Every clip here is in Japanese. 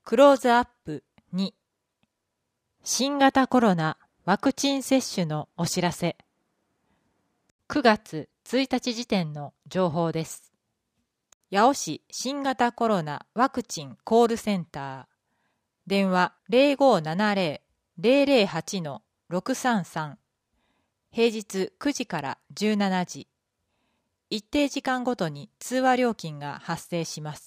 クローズアップ2、新型コロナワクチン接種のお知らせ。9月1日時点の情報です。八尾市新型コロナワクチンコールセンター。電話 0570-008-633。平日9時から17時。一定時間ごとに通話料金が発生します。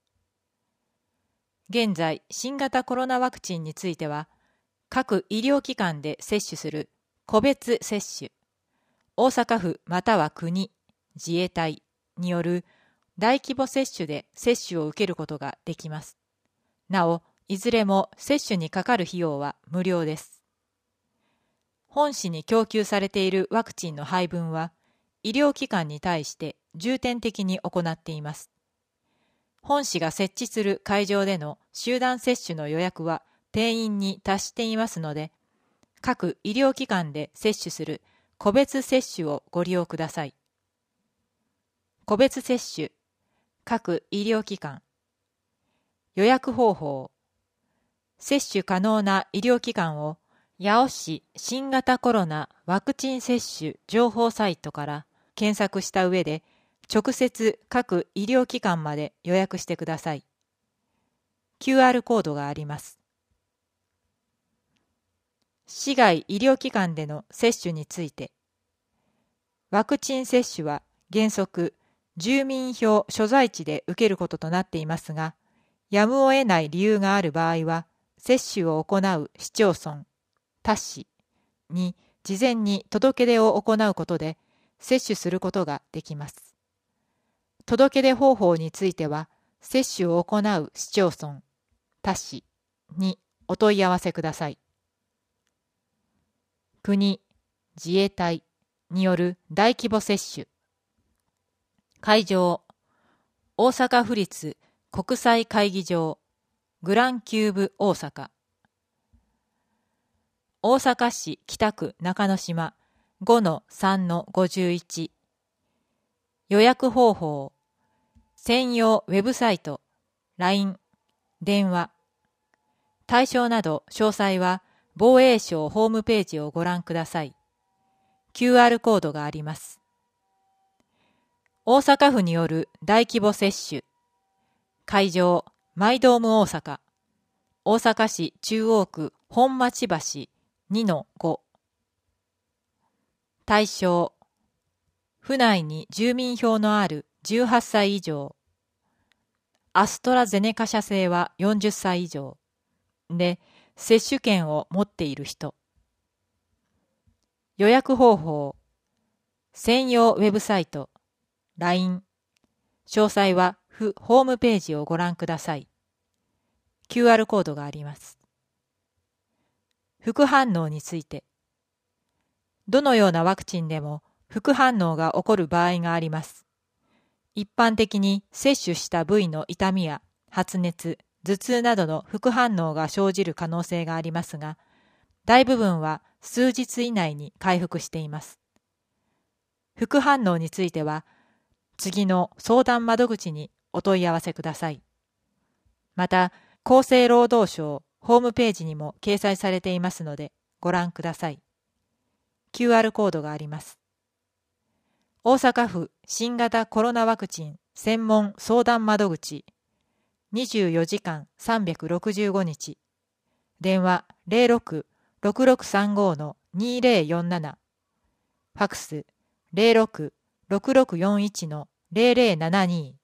現在、新型コロナワクチンについては、各医療機関で接種する個別接種、大阪府または国、自衛隊による大規模接種で接種を受けることができます。なお、いずれも接種にかかる費用は無料です。本市に供給されているワクチンの配分は、医療機関に対して重点的に行っています。本市が設置する会場での集団接種の予約は定員に達していますので、各医療機関で接種する個別接種をご利用ください。個別接種、各医療機関。予約方法。接種可能な医療機関を八尾市新型コロナワクチン接種情報サイトから検索した上で、直接各医療機関まで予約してください。QR コードがあります。市外医療機関での接種について、ワクチン接種は原則住民票所在地で受けることとなっていますが、やむを得ない理由がある場合は、接種を行う市町村、他市に事前に届け出を行うことで接種することができます。届け出方法については、接種を行う市町村、他市にお問い合わせください。国、自衛隊による大規模接種。会場、大阪府立国際会議場、グランキューブ大阪。大阪市北区中之島 5-3-51。予約方法。専用ウェブサイト、LINE、電話。対象など詳細は防衛省ホームページをご覧ください。QR コードがあります。大阪府による大規模接種。会場、マイドーム大阪。大阪市中央区本町橋 2-5。対象、府内に住民票のある18歳以上。アストラゼネカ社製は40歳以上。で、接種券を持っている人。予約方法。専用ウェブサイト。LINE。詳細は府ホームページをご覧ください。QR コードがあります。副反応について。どのようなワクチンでも副反応が起こる場合があります。一般的に接種した部位の痛みや発熱、頭痛などの副反応が生じる可能性がありますが、大部分は数日以内に回復しています。副反応については、次の相談窓口にお問い合わせください。また、厚生労働省ホームページにも掲載されていますので、ご覧ください。QR コードがあります。大阪府新型コロナワクチン専門相談窓口24時間365日電話 06-6635-2047 ファクス 06-6641-0072